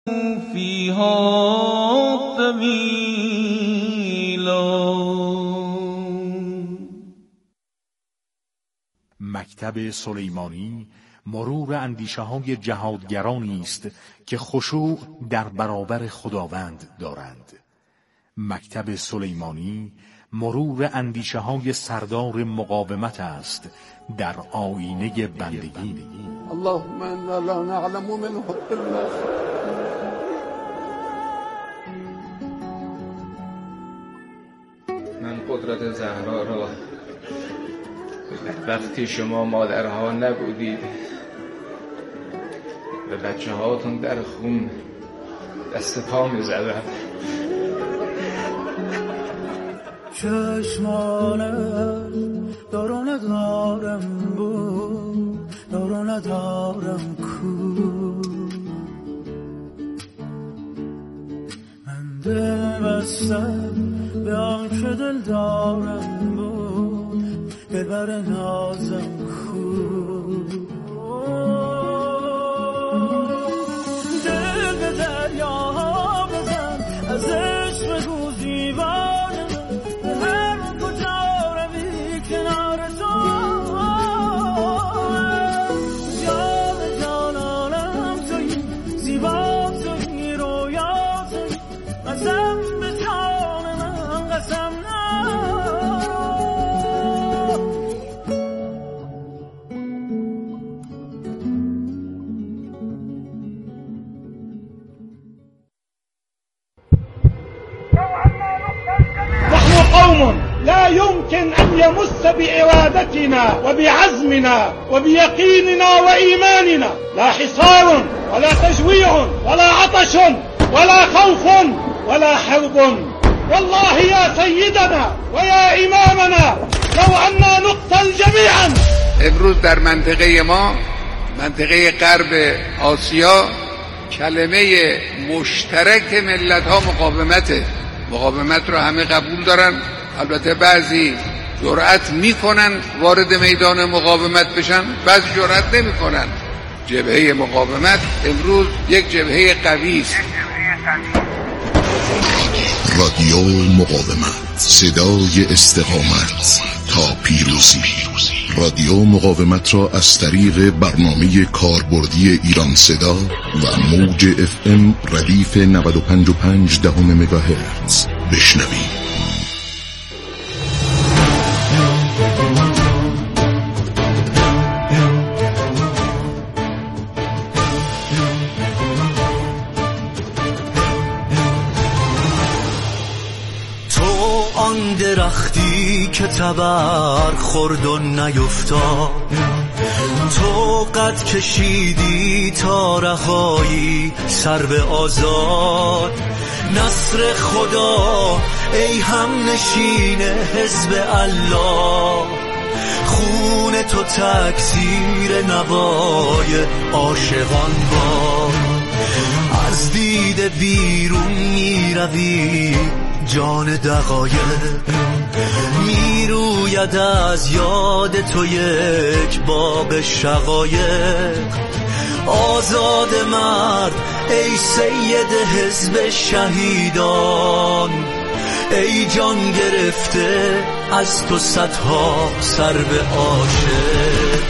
فيها طويلا. مکتب سلیمانی مرور اندیشه‌های جهادگرانی است که خشوع در برابر خداوند دارند. مکتب سلیمانی مرور اندیشه‌های سردار مقاومت است در آیینه بندگی. اللهم انا لا نعلم منه الا من قدرت زهرا را وقتی شما مادرها نبودید به بچه هاتون در خون دست پا می زدم. چشمانش دارو ندارم بود دارو ندارم کو من دل بستم به آنچه دل دارم بود ببر نازم کو دل به دریا بزن از عشق بگو زیبانه به هر کجا روی کنار تو جان جانانم توی زیبا توی رویا توی قسم به جان من قسم لا يمكن أن يمس بإرادتنا وبعزمنا وبيقيننا وإيماننا لا حصار ولا تجويع ولا عطش ولا خوف ولا حرب. والله يا سيدنا ويا إمامنا لو أننا نقتل جميعا. امروز در منطقه ما، منطقه غرب آسیا، کلمه مشترک ملت ها مقاومته. مقاومت رو همه قبول دارن، البته بعضی جرأت میکنن وارد میدان مقاومت بشن، بعضی جرأت نمیکنن. جبهه مقاومت امروز یک جبهه قوی است. رادیو مقاومت، صدای استقامت تا پیروزی. رادیو مقاومت را از طریق برنامه کاربردی ایران صدا و موج FM ردیف 95.5 مگاهرتز بشنوید. آن درختی که تبر خورد و نیفتاد، تو قد کشیدی تا رهایی سر به آزاد. نصر خدا ای هم نشین حزب الله، خون تو تکثیر نوای عاشقان باد. از دید بیرون می روی جان دقایق، می روید از یاد تو یک باغ شقایق. آزاد مرد ای سید حزب شهیدان، ای جان گرفته از تو صدها سر به عاشق.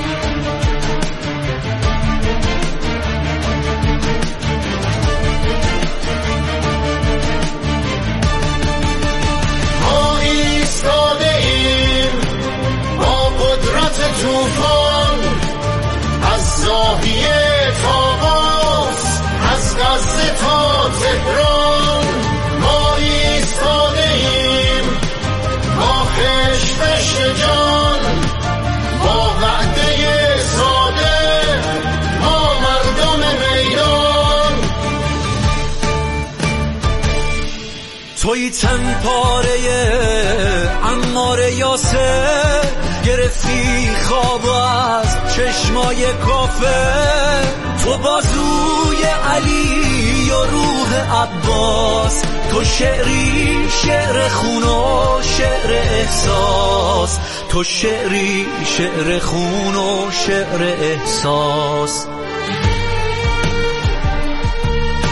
توفان از زاویه تا قاس، از غزه تا تهران، ما ایستاده ایم با خشت جان، با وعده ساده، ما مردم میدان. توی تن پاره عمار یاسر، گرفتی خواب از چشمای کافر. تو بازوی علی و روح عباس، تو شعری شعر خون و شعر احساس، تو شعری شعر خون و شعر احساس.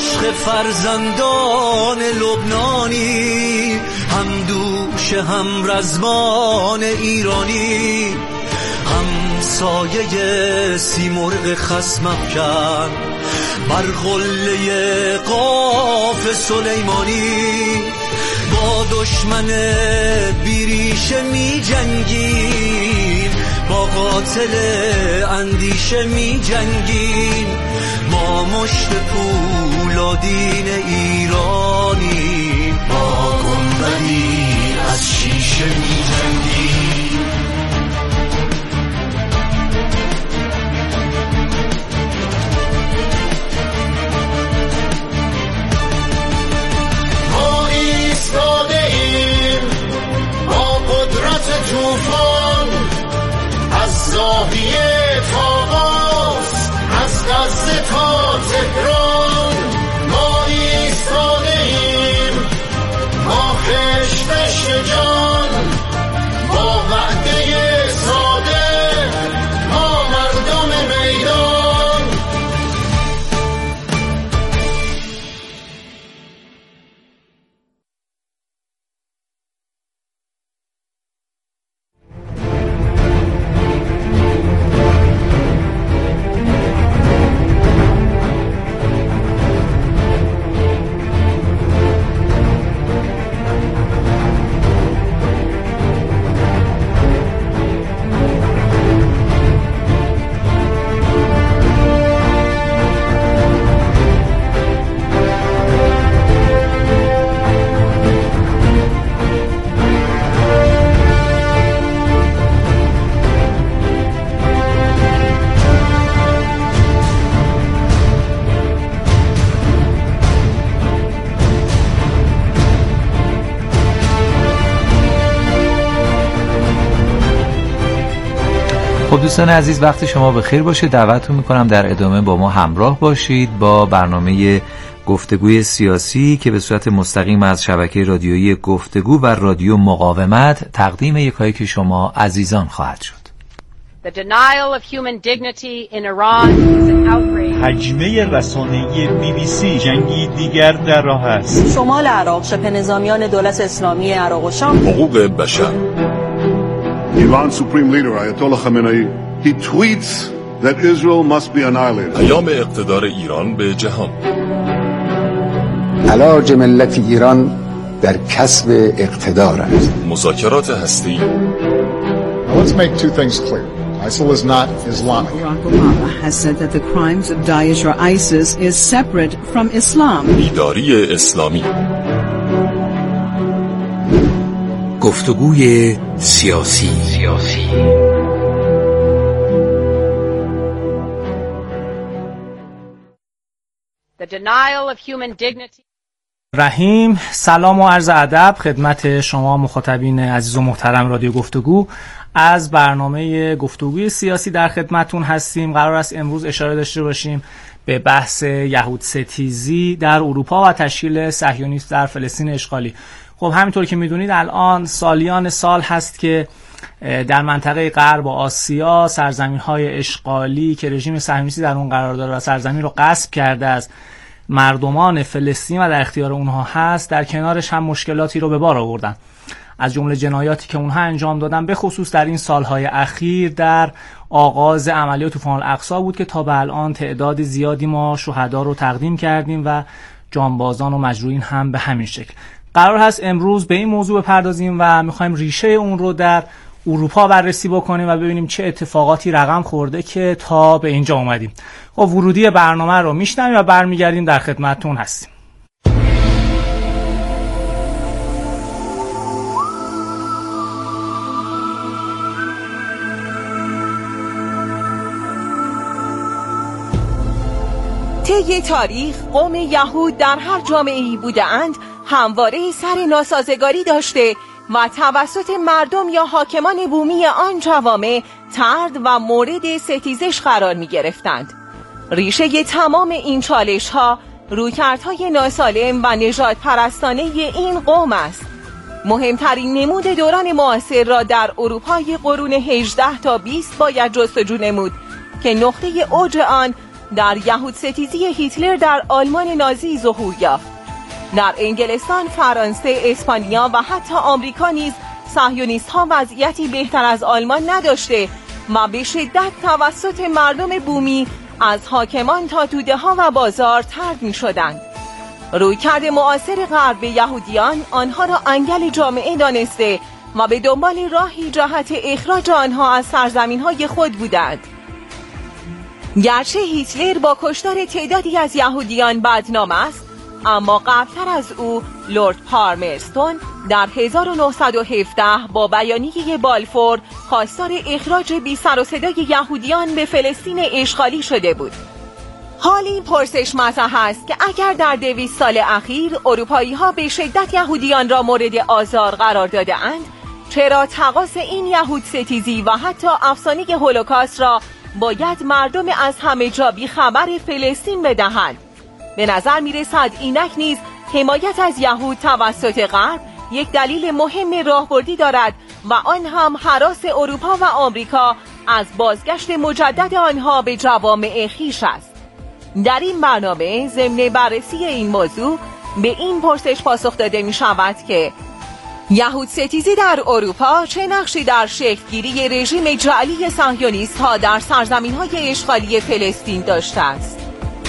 عشق فرزندان لبنانی، هم دوش هم رزمان ایرانی، هم سایه سیمرغ خصم افکن بر قله قاف سلیمانی. با دشمن بیریشه می جنگیم، با قاتل اندیشه می جنگیم، ما مشت پولادین ایرانی، با گنبدی از شیشه می جنگیم. ما ایستاده ایم با قدرت توفان، از زاویه تا قاس، از غزه تا تهران. ما ایستاده ایم با خشت جان، با وعده ساده، ما مردم میدان. خب دوستان عزیز، وقت شما بخیر باشه. دعوتتون میکنم در ادامه با ما همراه باشید با برنامه گفتگوی سیاسی که به صورت مستقیم از شبکه رادیویی گفتگو و رادیو مقاومت تقدیم یکایک شما عزیزان خواهد شد. The denial of human dignity in Iran is an outrage. حجمه رسانه‌ای BBC جنگی دیگر در راه است. شمال عراق، شبه نظامیان دولت اسلامی عراق و شام. حقوق بشر. Iran's supreme leader Ayatollah Khamenei, he tweets that Israel must be annihilated. پیام اقتدار ایران به جهان. علاج ملت ایران در کسب اقتدار است. مذاکرات هسته‌ای. Let's make two things clear. ISIL is not Islamic. Barack Obama has said that the crimes of Daesh or ISIS is separate from Islam. بیداری اسلامی. گفتگوی سیاسی. The denial of human dignity. رحیم، سلام و عرض ادب خدمت شما مخاطبین عزیز و محترم رادیو گفتگو. از برنامه گفتگوی سیاسی در خدمتون هستیم. قرار است امروز اشاره داشته باشیم به بحث یهود ستیزی در اروپا و تشکیل صهیونیسم در فلسطین اشغالی. خب همینطور که میدونید الان سالیان سال هست که در منطقه غرب آسیا سرزمین‌های اشغالی که رژیم صهیونیستی در اون قرار داره و سرزمین رو غصب کرده از مردمان فلسطین و در اختیار اونها هست، در کنارش هم مشکلاتی رو به بار آوردن. از جمله جنایاتی که اونها انجام دادن به خصوص در این سالهای اخیر در آغاز عملیات طوفان الاقصی بود که تا به الان تعداد زیادی ما شهدا رو تقدیم کردیم و جانبازان و مجروحین هم به همین شکل. قرار هست امروز به این موضوع بپردازیم و میخوایم ریشه اون رو در اروپا بررسی بکنیم و ببینیم چه اتفاقاتی رقم خورده که تا به اینجا اومدیم. خب ورودی برنامه رو میشنویم و برمیگردیم در خدمتتون هستیم. طی تاریخ قوم یهود در هر جامعه‌ای بوده‌اند همواره سر ناسازگاری داشته و توسط مردم یا حاکمان بومی آن جوامع طرد و مورد ستیزش قرار می گرفتند. ریشه تمام این چالش ها رویکردهای ناسالم و نژاد پرستانه این قوم است. مهمترین نمود دوران معاصر را در اروپای قرون 18 تا 20 باید جستجو نمود که نقطه اوج آن در یهود ستیزی هیتلر در آلمان نازی ظهور یافت. در انگلستان، فرانسه، اسپانیا و حتی آمریکا نیز صهیونیست‌ها وضعیتی بهتر از آلمان نداشته و به شدت توسط مردم بومی از حاکمان تا توده‌ها و بازار طرد می‌شدند. رویکرد معاصر غرب به یهودیان آنها را انگل جامعه دانسته و به دنبال راهی جهت اخراج آنها از سرزمین‌های خود بودند. گرچه هیتلر با کشتار تعدادی از یهودیان بدنام است، اما قبلتر از او لورد پالمرستون در 1917 با بیانیه بالفور خواستار اخراج بی سر و صدای یهودیان به فلسطین اشغالی شده بود. حال این پرسش مطرح است که اگر در 200 سال اخیر اروپایی‌ها به شدت یهودیان را مورد آزار قرار داده‌اند، چرا تقاص این یهود ستیزی و حتی افسانه هولوکاست را باید مردم از همه جا بی خبر فلسطین بدهند؟ به نظر می رسد اینک نیز حمایت از یهود توسط غرب یک دلیل مهم راهبردی دارد و آن هم هراس اروپا و آمریکا از بازگشت مجدد آنها به جوامع خویش است. در این برنامه ضمن بررسی این موضوع به این پرسش پاسخ داده می شود که یهود ستیزی در اروپا چه نقشی در شکلگیری رژیم جعلی صهیونیست ها در سرزمین های اشغالی فلسطین داشته است؟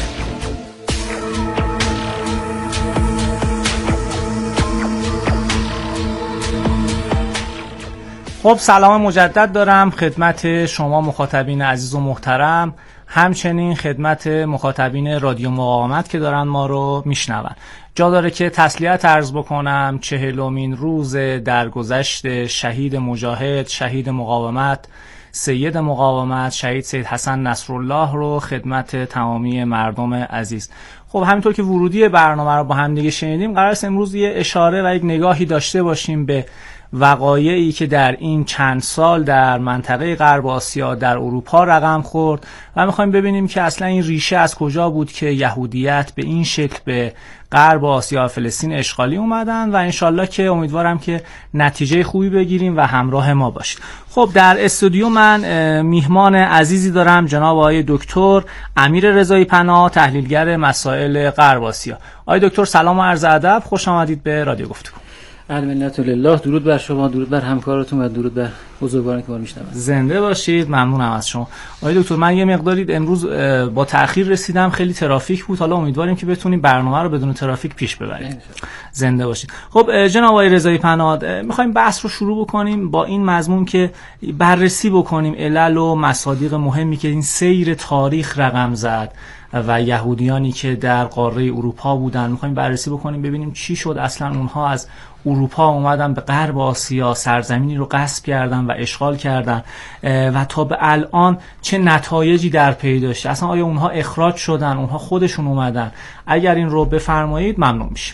خب سلام مجدد دارم خدمت شما مخاطبین عزیز و محترم، همچنین خدمت مخاطبین رادیو مقاومت که دارن ما رو میشنون. جا داره که تسلیت عرض بکنم 40مین روز درگذشت شهید مجاهد، شهید مقاومت، سید مقاومت، شهید سید حسن نصرالله رو خدمت تمامی مردم عزیز. خب همینطور که ورودی برنامه رو با هم دیگه شنیدیم، قرار است امروز یه اشاره و یک نگاهی داشته باشیم به وقایعی که در این چند سال در منطقه غرب آسیا در اروپا رقم خورد و میخوایم ببینیم که اصلا این ریشه از کجا بود که یهودیت به این شکل به غرب آسیا و فلسطین اشغالی اومدن و انشالله که امیدوارم که نتیجه خوبی بگیریم و همراه ما باشید. خب در استودیو من میهمان عزیزی دارم، جناب آقای دکتر امیر رضایی پناه، تحلیلگر مسائل غرب آسیا. آقای دکتر سلام و عرض ادب، خوش آمدید به رادیو گفتگو. المنت لله، درود بر شما، درود بر همکارتون و درود بر بزرگوارانی که ما رو میشنون. زنده باشید، ممنونم از شما. آقای دکتر من یه مقداری امروز با تأخیر رسیدم، خیلی ترافیک بود، حالا امیدواریم که بتونیم برنامه رو بدون ترافیک پیش ببریم. زنده باشید. خب جناب آقای رضایی پناه، می‌خوایم بحث رو شروع بکنیم با این مضمون که بررسی بکنیم علل و مصادیق مهمی که این سیر تاریخ رقم زد و یهودیانی که در قاره اروپا بودن. می‌خوایم بررسی بکنیم ببینیم چی شد اصلا اونها از اروپا اومدن به غرب آسیا، سرزمینی رو غصب کردن و اشغال کردن و تا به الان چه نتایجی در پی داشته. اصلا آیا اونها اخراج شدن، اونها خودشون اومدن؟ اگر این رو بفرمایید ممنون میشیم.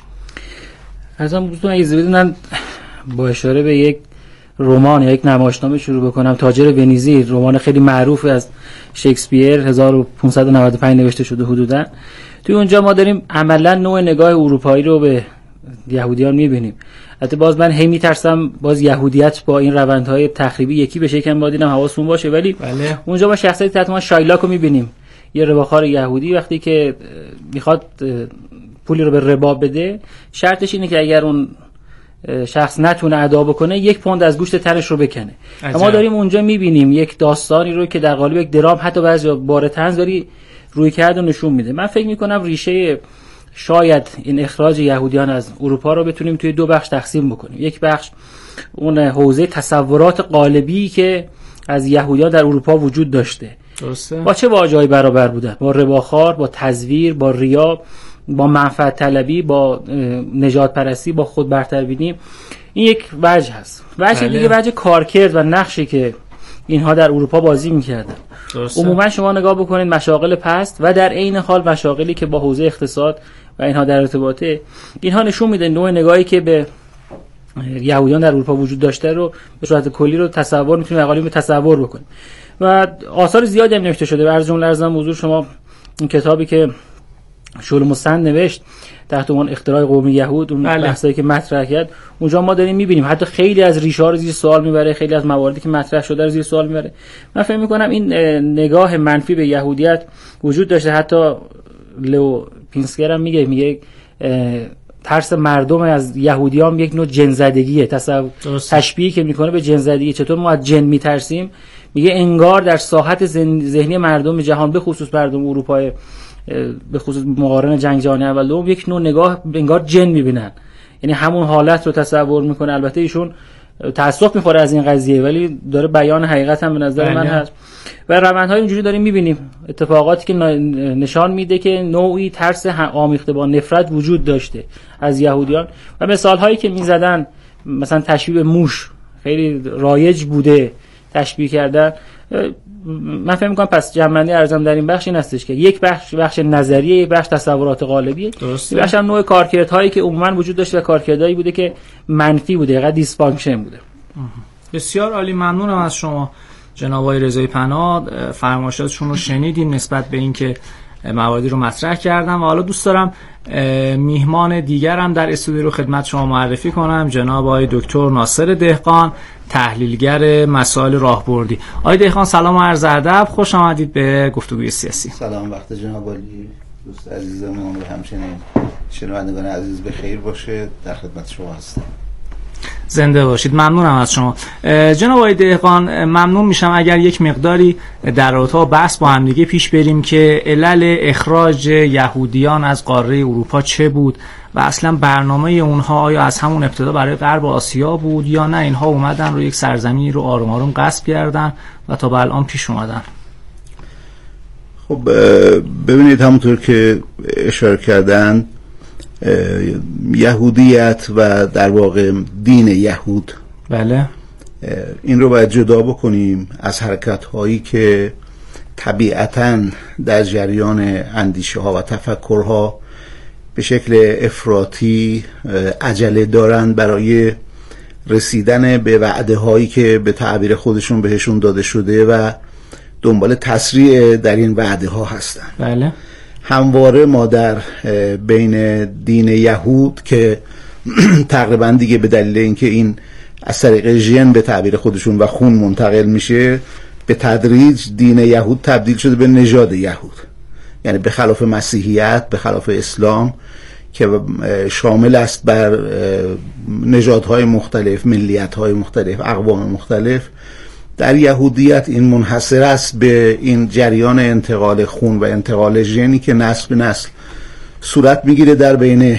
از اون دوستان اجازه بدید من با اشاره به یک رمان یا یک نمایشنامه شروع بکنم. تاجر ونیزی، رمان خیلی معروف از شکسپیر 1595 نوشته شده حدوداً. توی اونجا ما داریم عملاً نوع نگاه اروپایی رو به یهودیان می‌بینیم. البته باز من هی می‌ترسم باز یهودیت با این روندهای تخریبی یکی بشه، یکم باید اینم حواستون باشه. ولی بله. اونجا ما شخصیتی تحت عنوان شایلاک رو می‌بینیم، یه رباخوار یهودی. وقتی که میخواد پولی رو به ربا بده، شرطش اینه که اگر اون شخص نتونه ادا بکنه 1 پوند از گوشت تنش رو بکنه. ما داریم اونجا می‌بینیم یک داستانی رو که در قالب یک درام، حتی بعضی بار طنز داری روی کرد و نشون میده. من فکر می‌کنم ریشه شاید این اخراج یهودیان از اروپا رو بتونیم توی 2 بخش تقسیم بکنیم. یک بخش اون حوزه تصورات قالبی که از یهودیان در اروپا وجود داشته. درسته. با چه واژه‌ای برابر بودن؟ با رباخوار، با تزویر، با ریا، با منفعت طلبی، با نجات پرستی، با خود برتربینی. این یک وجه هست. وجه دیگه وجه کارکرد و نقشی که اینها در اروپا بازی می‌کردن. عموما شما نگاه بکنید مشاغل پست و در عین حال مشاغلی که با حوزه اقتصاد و اینها در ارتباطه، اینها نشون میده نوع نگاهی که به یهودیان در اروپا وجود داشته رو به صورت کلی رو تصور می‌تونیم اقالی تصور بکنیم. و آثار زیادی هم نوشته شده. از جمله ارزم حضور شما این کتابی که شولموسند نوشت تحت عنوان اختراع قوم یهود، اون بحثایی که مطرح کرد، اونجا ما داریم می‌بینیم حتی خیلی از ریشه‌ها رو زیر سوال میبره، خیلی از مواردی که مطرح شده رو زیر سوال میبره. من فکر می‌کنم این نگاه منفی به یهودیت وجود داشته. حتی لئو پینسکر هم میگه ترس مردم از یهودیان یک نوع جن‌زدگیه. تشبیهی که میکنه به جن‌زدگی، چطور ما از جن میترسیم، میگه انگار در ساحت ذهنی مردم جهان، به خصوص مردم اروپای، به خصوص مقارن جنگ جهانی اول دوم، یک نوع نگاه انگار جن میبینن، یعنی همون حالت رو تصور میکنه. البته ایشون تأسف میخوره از این قضیه، ولی داره بیان حقیقت هم به نظر من هست و روندهای اینجوری داریم میبینیم، اتفاقاتی که نشان میده که نوعی ترس آمیخته با نفرت وجود داشته از یهودیان. و مثال هایی که میزدن، مثلا تشبیه موش خیلی رایج بوده، تشبیه کردن. من فکر می‌کنم پس جمع‌بندی ارزم در این بخش این هستش که یک بخش نظریه، یک بخش تصورات غالبیه، یک بخش هم نوع کارکردهایی که عموما وجود داشته و کارکردهایی بوده که منفی بوده، قد دیسفانکشن بوده. بسیار عالی، ممنونم از شما جناب آقای رضایی پناه. فرمایشاتشون رو شنیدیم نسبت به اینکه مواردی رو مطرح کردم و حالا دوست دارم میهمان دیگرم در استودیو رو خدمت شما معرفی کنم، جناب آقای دکتر ناصر دهقان، تحلیلگر مسائل راهبردی. آقای دهقان سلام و عرض ادب، خوش آمدید به گفتگوی سیاسی. سلام، وقت جناب عالی، دوست عزیزمون و همچنین شنوندگان عزیز به خیر باشه. در خدمت شما هستم. زنده باشید. ممنونم از شما جناب آقای دهقان. ممنون میشم اگر یک مقداری در رابطه با بحث با هم دیگه پیش بریم که علل اخراج یهودیان از قاره اروپا چه بود و اصلا برنامه اونها آیا از همون ابتدا برای غرب آسیا بود یا نه اینها اومدن رو یک سرزمینی رو آروم آروم غصب کردن و تا به الان پیش اومدن. خب ببینید، همونطور که اشاره کردن، یهودیت و در واقع دین یهود، بله، این رو باید جدا بکنیم از حرکت هایی که طبیعتاً در جریان اندیشه ها و تفکرها به شکل افراطی عجله دارند برای رسیدن به وعده هایی که به تعبیر خودشون بهشون داده شده و دنبال تسریع در این وعده ها هستن. بله، همواره ما در بین دین یهود که تقریبا دیگه به دلیل اینکه این از طریق ژن به تعبیر خودشون و خون منتقل میشه، به تدریج دین یهود تبدیل شده به نژاد یهود، یعنی به خلاف مسیحیت، به خلاف اسلام که شامل است بر نژادهای مختلف، ملیت‌های مختلف، اقوام مختلف. در یهودیت این منحصر است به این جریان انتقال خون و انتقال ژنی که نسل به نسل صورت میگیره در بین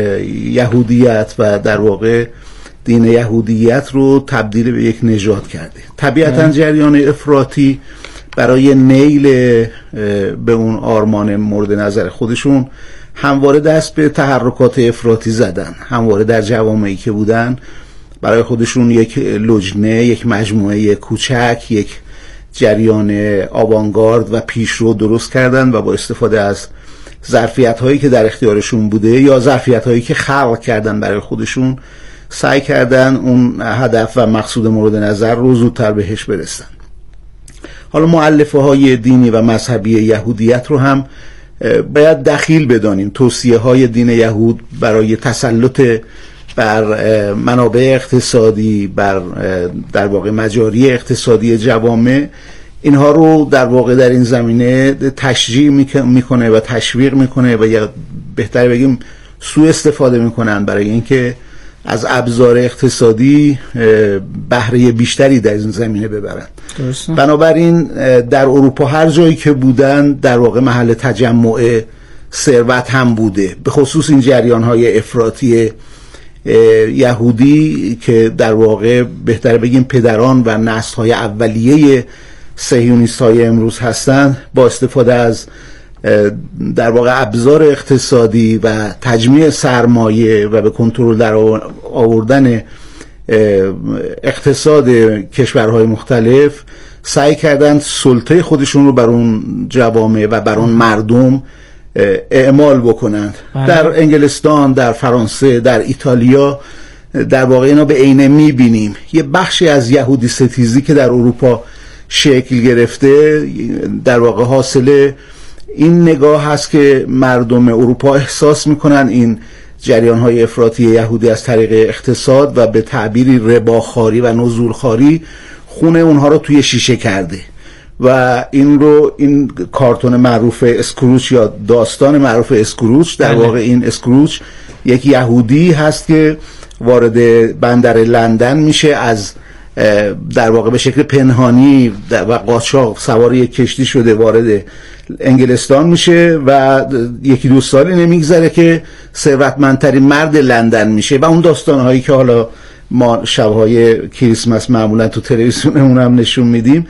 یهودیت و در واقع دین یهودیت رو تبدیل به یک نژاد کرده. طبیعتاً جریان افراطی برای نیل به اون آرمان مورد نظر خودشون همواره دست به تحرکات افراطی زدن، همواره در جوامعی که بودن برای خودشون یک لجنه، یک مجموعه کوچک، یک جریان آوانگارد و پیشرو درست کردن و با استفاده از ظرفیت‌هایی که در اختیارشون بوده یا ظرفیت‌هایی که خلق کردن برای خودشون سعی کردن اون هدف و مقصود مورد نظر رو زودتر بهش برسن. حالا مؤلفه‌های دینی و مذهبی یهودیت رو هم باید دخیل بدانیم. توصیه‌های دین یهود برای تسلط بر منابع اقتصادی، بر در واقع مجاری اقتصادی جوامع، اینها رو در واقع در این زمینه تشجیع میکنه و تشویق میکنه و یا بهتر بگیم سوء استفاده میکنن برای اینکه از ابزار اقتصادی بهره بیشتری در این زمینه ببرن. بنابراین در اروپا هر جایی که بودن در واقع محل تجمع ثروت هم بوده، به خصوص این جریان‌های افراطی یهودی که در واقع بهتر بگیم پدران و نسل‌های اولیه صهیونیست‌های امروز هستند، با استفاده از در واقع ابزار اقتصادی و تجمیع سرمایه و به کنترل در آوردن اقتصاد کشورهای مختلف سعی کردند سلطه خودشون رو بر اون جوامع و بر اون مردم اعمال بکنند. در انگلستان، در فرانسه، در ایتالیا در واقع اینا به عینه میبینیم. یه بخشی از یهودی ستیزی که در اروپا شکل گرفته در واقع حاصل این نگاه هست که مردم اروپا احساس میکنن این جریان‌های افراطی یهودی از طریق اقتصاد و به تعبیری رباخواری و نزولخواری خون اونها رو توی شیشه کرده و این کارتون معروف اسکروچ یا داستان معروف اسکروچ، در واقع این اسکروچ یک یهودی هست که وارد بندر لندن میشه، از در واقع به شکل پنهانی و قاچاق سوار یک کشتی شده وارد انگلستان میشه و یکی دو سالی نمیگذره که ثروتمندترین مرد لندن میشه و اون داستانهایی که حالا ما شبهای کریسمس معمولا تو تلویزیونمون هم نشون میدیم،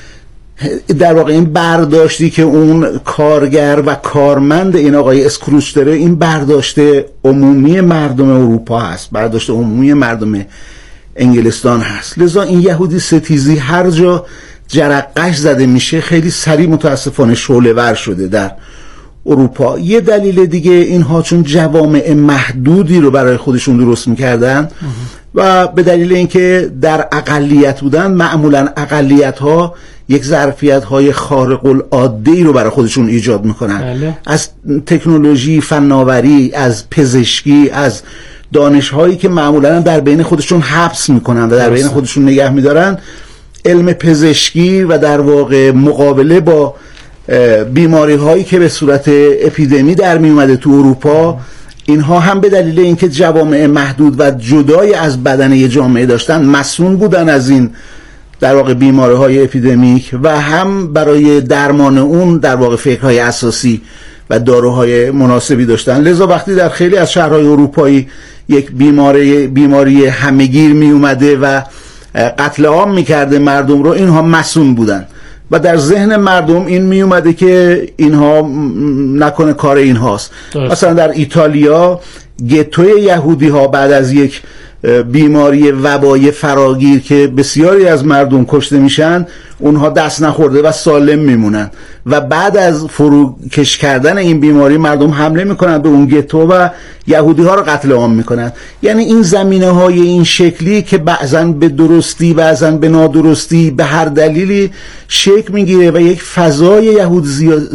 در واقع این برداشتی که اون کارگر و کارمند این آقای اسکروچ داره، این برداشت عمومی مردم اروپا هست، برداشت عمومی مردم انگلستان هست. لذا این یهودی ستیزی هر جا جرقش زده میشه خیلی سریع متاسفانه شعله ور شده در اروپا. یه دلیل دیگه اینها چون جوامع محدودی رو برای خودشون درست میکردن و به دلیل اینکه در اقلیت بودن، معمولا اقلیت ها یک ظرفیت های خارق العاده رو برای خودشون ایجاد میکنن. از تکنولوژی، فناوری، از پزشکی، از دانش هایی که معمولا در بین خودشون حبس میکنن و در بین خودشون نگه میدارن، علم پزشکی و در واقع مقابله با بیماری هایی که به صورت اپیدمی در می اومده تو اروپا، اینها هم به دلیل اینکه جوامع محدود و جدای از بدن یه جامعه داشتن مسئول بودن از این در واقع بیماری های اپیدمیک و هم برای درمان اون در واقع فکرهای اساسی و داروهای مناسبی داشتن. لذا وقتی در خیلی از شهرهای اروپایی یک بیماری همهگیر می اومده و قتل عام میکرده مردم رو، اینها مسئول بودن و در ذهن مردم این می اومده که اینها نکنه کار اینهاست. مثلا در ایتالیا گتوی یهودی ها بعد از یک بیماری وبای فراگیر که بسیاری از مردم کشته میشن، اونها دست نخورده و سالم میمونن و بعد از فروکش کردن این بیماری مردم حمله میکنن به اون گتو و یهودی ها رو قتل عام میکنن. یعنی این زمینه های این شکلی که بعضن به درستی بعضن به نادرستی به هر دلیلی شکل میگیره و یک فضای یهود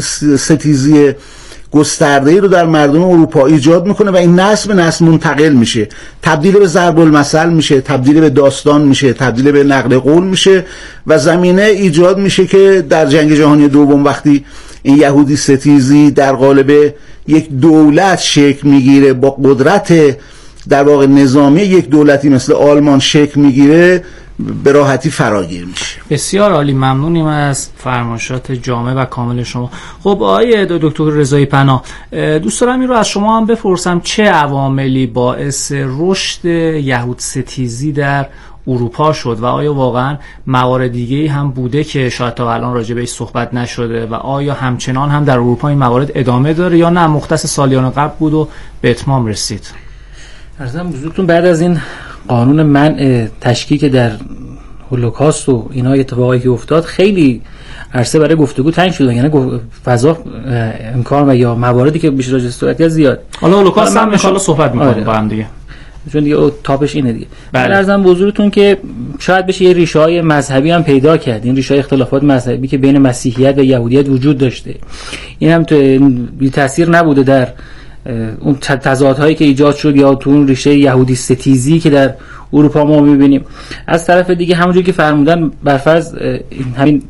ستیزی گسترده‌ای رو در مردم اروپا ایجاد میکنه و این نسل به نسل منتقل میشه، تبدیل به ضرب المثل میشه، تبدیل به داستان میشه، تبدیل به نقل قول میشه و زمینه ایجاد میشه که در جنگ جهانی دوم وقتی این یهودی ستیزی در قالب یک دولت شکل میگیره، با قدرت در واقع نظامی یک دولتی مثل آلمان شکل میگیره، به راحتی فراگیر میشه. بسیار عالی، ممنونیم از فرمایشات جامع و کامل شما. خب آقای دکتر رضایی پناه، دوست دارم این رو از شما هم بپرسم، چه عواملی باعث رشد یهود ستیزی در اروپا شد و آیا واقعا موارد دیگه‌ای هم بوده که شاید تا الان راجع بهش صحبت نشده و آیا همچنان هم در اروپا این موارد ادامه داره یا نه مختص سالیان قبل بود و به اتمام رسید؟ عرضم حضورتون بعد از این قانون منع تشکیک در هولوکاست و اینا اتفاقایی که افتاد، خیلی عرصه برای گفتگو تنگ شد، یعنی فضا امکان و یا مواردی که بیشتر راجع صحبت زیاد. حالا هولوکاست هم ان شاء الله صحبت می‌کنیم با هم دیگه، چون دیگه تاپش اینه دیگه. بله. عرضم به حضورتون که شاید بشه یه ریشه‌های مذهبی هم پیدا کرد، این ریشه‌های اختلافات مذهبی که بین مسیحیت و یهودیت وجود داشته، این هم بی تاثیر نبوده در اون تضادهایی که ایجاد شد یا تو اون ریشه یهودی ستیزی که در اروپا ما می‌بینیم. از طرف دیگه همونجوری که فرمودن برفرض همین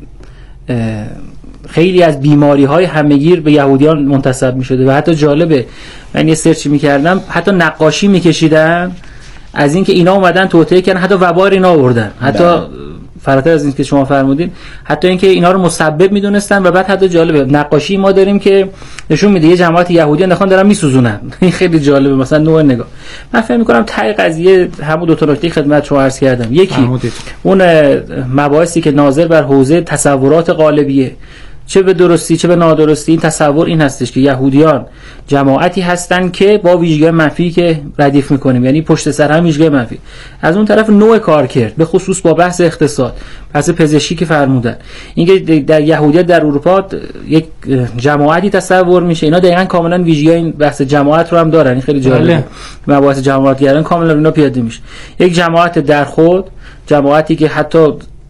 خیلی از بیماری‌های همهگیر به یهودیان منتسب می‌شده و حتی جالبه، من یه سرچ می‌کردم حتی نقاشی می‌کشیدن از اینکه اینا اومدن توطئه کردن، حتی وبا رو اینا آوردن، حتی فراتر از این که شما فرمودین، حتی اینکه اینا رو مسبب میدونستن و بعد حتی جالبه نقاشی ما داریم که نشون میده یه جماعت یهودی انداختن دارن میسوزونن. این خیلی جالبه، مثلا نوع نگاه. من فکر می‌کنم ته قضیه همون دو تا نکته خدمت شما عرض کردم، یکی اون مباحثی که ناظر بر حوزه تصورات قالبیه، چه به درستی چه به نادرستی، این تصور این هستش که یهودیان جماعتی هستن که با ویژگی منفی که ردیف میکنیم، یعنی پشت سر هم ویژگی منفی. از اون طرف نوع کار کرد، به خصوص با بحث اقتصاد، بحث پزشکی که فرمودن، اینکه در یهودیت در اروپا یک جماعتی تصور میشه، اینا دقیقاً کاملا ویژگی این بحث جماعت رو هم دارن. این خیلی جالبه، مباحث جماعت گرایانه کاملا اینا پیاده میشه. یک جماعت در خود، جماعتی که حتی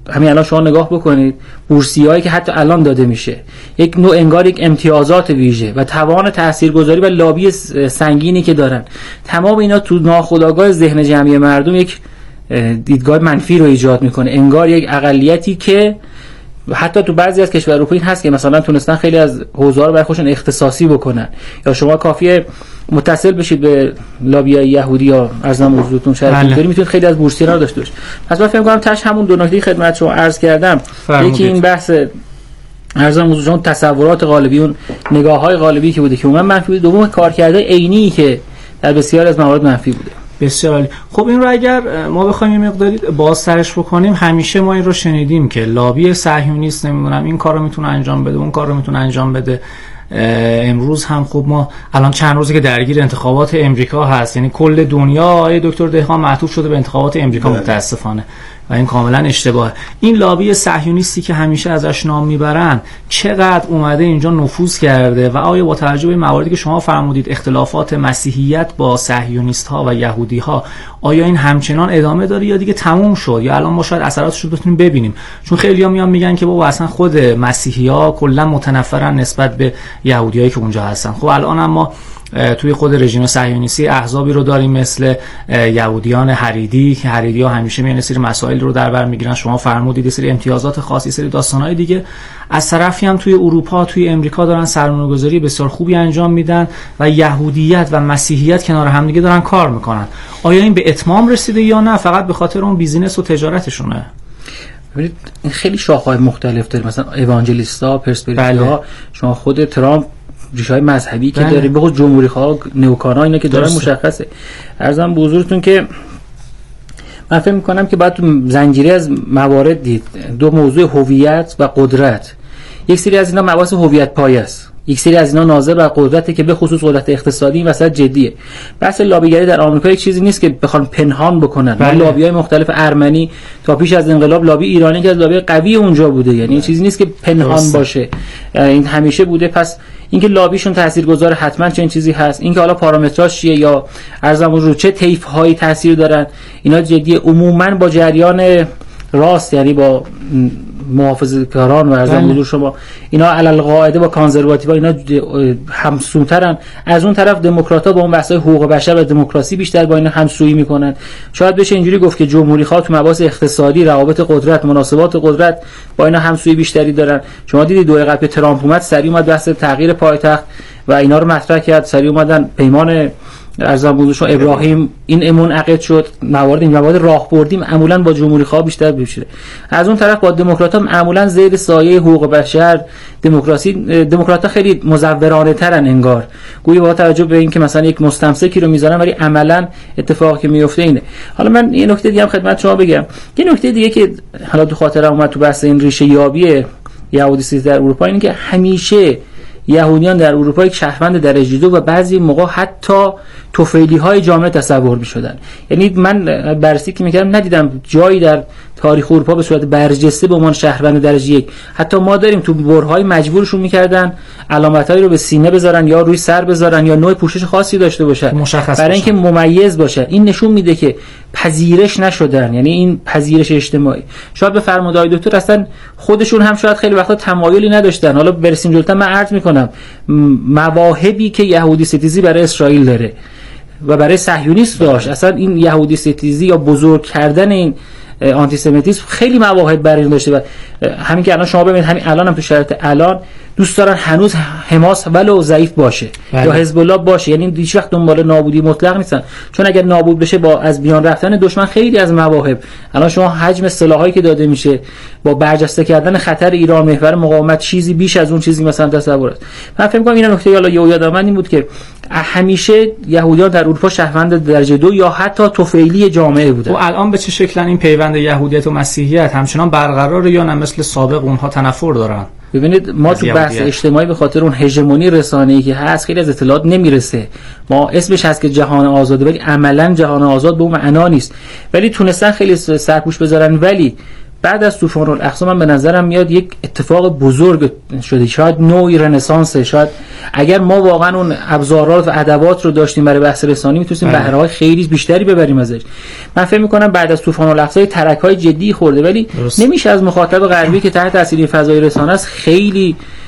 همین الان شما نگاه بکنید بورسیه‌ای که حتی الان داده میشه، یک نوع انگار یک امتیازات ویژه و توان تاثیرگذاری و لابی سنگینی که دارن، تمام اینا تو ناخودآگاه ذهن جمعی مردم یک دیدگاه منفی رو ایجاد میکنه. انگار یک اقلیتی که حتی تو بعضی از کشورهای اروپایی هست که مثلا تونستن خیلی از حوزه‌ها رو برای خودشون اختصاصی بکنن، یا شما کافیه متصل بشید به لابی یهودی یا ارزم حضورتون شرکت داری میتونید خیلی از بورسیه‌ها رو داشته باشید. پس من فکر می‌کنم تاش همون دو نکته خدمت شما عرض کردم، یکی این بحث ارزم حضورتون تصورات غالبی، اون نگاه‌های غالبی که بوده که عموما منفی بوده، دوم کارکردهای عینی که در بسیار از موارد منفی بوده. بسیار عالی. خب این رو اگر ما بخوایم یه مقداری بازترش بکنیم، همیشه ما این رو شنیدیم که لابی صهیونیست نمیدونم این کارو میتونه انجام بده، اون کارو میتونه انجام بده. امروز هم خب ما الان چند روزه که درگیر انتخابات امریکا هست، یعنی کل دنیا آقای دکتر دهقان معطوف شده به انتخابات امریکا متاسفانه و این کاملا اشتباهه. این لابی صهیونیستی که همیشه ازش نام میبرن چقدر اومده اینجا نفوذ کرده و آیا با توجه به مواردی که شما فرمودید اختلافات مسیحیت با صهیونیست ها و یهودی ها، آیا این همچنان ادامه داره یا دیگه تموم شد، یا الان ما شاید اثراتش رو بتونیم ببینیم؟ چون خیلی‌ها میان میگن که بابا اصلا خود مسیحی‌ها کلا متنفرن نسبت به یهودیایی که اونجا هستن. خب الان اما توی خود رژیم صهیونیستی احزابی رو داریم مثل یهودیان حریدی که حریدی‌ها همیشه میان سری مسائل رو در بر میگیرن، شما فرمودید سری امتیازات خاصی، سری داستان‌های دیگه. از طرفی هم توی اروپا، توی امریکا دارن سرمایه‌گذاری بسیار خوبی انجام میدن و یهودیت و مسیحیت کنار هم دیگه دارن کار میکنن. آیا این به اتمام رسیده یا نه فقط به خاطر اون بیزینس و تجارتشونه؟ ببینید این خیلی شاخه‌های مختلف داره، مثلا اوانجلیستا، پرسپریتی‌ها، شما خود ترامپ ریشه‌های مذهبی که داره، به خود جمهوری‌خواه، نئوکان‌ها اینا که دارن مشخصه. عرضم به حضورتون که من فکر می‌کنم که باید تو زنجیره از موارد دید دو موضوع هویت و قدرت. یک سری از اینا مباحث هویت پایه است، یک سری از اینا ناظر بر قدرتی که به خصوص قدرت اقتصادی این وسط جدیه. بحث لابیگری در آمریکا یک چیزی نیست که بخوان پنهان بکنن. لابی‌های مختلف ارمنی تا پیش از انقلاب، لابی ایرانی که از لابی قوی اونجا بوده، یعنی این چیزی نیست که پنهان باشه، این همیشه بوده. پس اینکه لابیشون تاثیرگذار حتما چنین چیزی هست. اینکه حالا پارامتراش چیه یا ارزم رو چه طیف‌هایی تاثیر دارن، اینا جدیه. عموما با جریان راست، یعنی با محافظه‌کاران و ارزم حضور شما، اینا علل قاعده با کانزرواتیوها اینا همسوترن. از اون طرف دموکرات‌ها با اون بحث‌های حقوق بشر و دموکراسی بیشتر با اینا همسویی میکنن. شاید بشه اینجوری گفت که جمهوری‌خواه تو مباحث اقتصادی، روابط قدرت، مناسبات قدرت با اینا همسویی بیشتری دارن. شما دیدید دوره قبل ترامپ اومد سریع اومد بحث تغییر پایتخت و اینا رو مطرح کرد، سریع اومدن پیمان ارزم بودشون ابراهیم این منعقد شد. موارد راهبردی معمولا با جمهوری خواه بیشتر میشه. از اون طرف با دموکرات‌ها معمولا زیر سایه حقوق بشر، دموکرات‌ها خیلی مزورانه ترن انگار، گویا با توجه به اینکه مثلا یک مستمسکی رو میذارن ولی عملا اتفاقی که میفته اینه. حالا من یه نکته دیگه هم خدمت شما بگم، یه نکته دیگه که حالا تو خاطرم اومد تو بحث این ریشه یابی یهودی سیاسی در اروپا، اینه که همیشه یهودیان در اروپا یک شهروند درجه دو و بعضی موقع حتی توفیلی‌های جامعه تصور می‌شدن. یعنی من بررسی که می‌کردم ندیدم جایی در تاریخ اروپا به صورت برجسته به عنوان شهروند درجه یک. حتی ما داریم تو برهای مجبورشون می‌کردن علامتایی رو به سینه بذارن یا روی سر بذارن یا نوع پوشش خاصی داشته باشن برای اینکه ممیز باشه. این نشون میده که پذیرش نشدن، یعنی این پذیرش اجتماعی. شاید به فرمودهای دکتر اصلا خودشون هم شاید خیلی وقتا تمایلی نداشتن. حالا برسیم جلوتر من عرض می‌کنم مواهبی که یهودی ستیزی برای اسرائیل داره و برای صهیونیست داشت، اصلا این یهودی ستیزی یا بزرگ کردن این آنتی سمیتیسم خیلی مواهب برای این داشته. و همین که الان شما ببینید همین الان هم تو شرایط الان دوست دارن هنوز حماس ولو ضعیف باشه یا حزب الله باشه، یعنی هیچ وقت دنبال نابودی مطلق نیستن، چون اگر نابود بشه با از میان رفتن دشمن خیلی از مواهب، الان شما حجم سلاحایی که داده میشه با برجسته کردن خطر ایران محور مقاومت چیزی بیش از اون چیزی مثلا تصور است. من فکر می‌کنم این نکته حالا یادم این بود که همیشه یهودیان در اروپا شهروند درجه دو یا حتی توفیلی جامعه بودن. و الان به چه شکلن این پیوند یهودیت و مسیحیت همچنان برقراره یا نه مثل سابق اونها تنفر دارن؟ ببینید ما تو بحث اجتماعی به خاطر اون هژمونی رسانه‌ای که هست خیلی از اطلاعات نمیرسه. ما اسمش هست که جهان آزاده ولی عملاً جهان آزاد به اون معنا نیست، ولی تونستن خیلی سرپوش بذارن. ولی بعد از طوفان الاقصی من به نظرم میاد یک اتفاق بزرگ شده، شاید نوعی رنسانسه. شاید اگر ما واقعا اون ابزارات و ادوات رو داشتیم برای بحث رسانی میتونستیم بهره‌های خیلی بیشتری ببریم ازش. من فکر می‌کنم بعد از طوفان الاقصی ترک‌های جدی خورده، ولی نمیشه از مخاطب غربی که تحت تاثیر فضای رسانه است خیلی